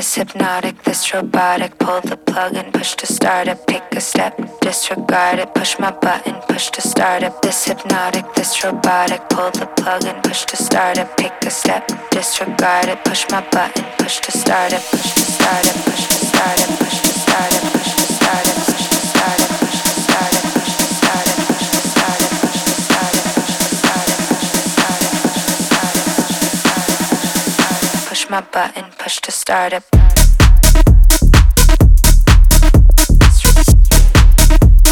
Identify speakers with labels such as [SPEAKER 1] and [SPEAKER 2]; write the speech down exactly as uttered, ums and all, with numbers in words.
[SPEAKER 1] This hypnotic, this robotic. Pull the plug and push to start it. Pick a step, disregard it. Push my button, push to start it. This hypnotic, this robotic. Pull the plug and push to start it. Pick a step, disregard it. Push my button, push to start it. Push to start it, push to start it, push to start it, push to start it, push to start it, push to start it, push to start it, push to start it, push to start it, push to start it, push to start it, push to start it, push to start it, push my button, push to start it.